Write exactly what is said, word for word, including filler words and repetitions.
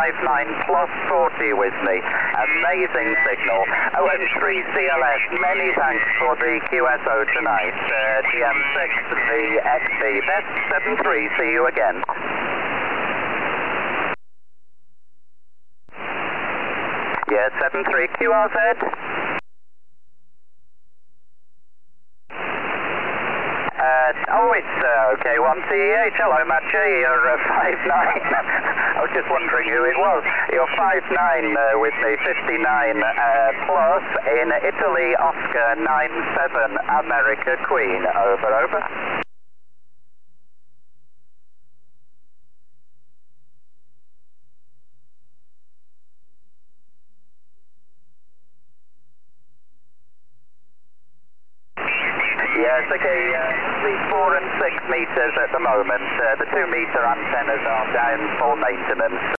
five nine plus forty with me. Amazing signal. O M three C L S, many thanks for the Q S O tonight. Uh, D M six, the X B. Best seven three, see you again. Yeah, seven three Q R Z. Uh, oh, it's uh, okay, one T H. Hello, Matcha, you're uh, five nine. I was just wondering who it was. You're five nine uh, with me, fifty-nine uh, plus in Italy, Oscar nine seven, America Queen. Over, over. Yes, okay, uh, between four and six meters at the moment. Uh, the two meter antennas are down for maintenance.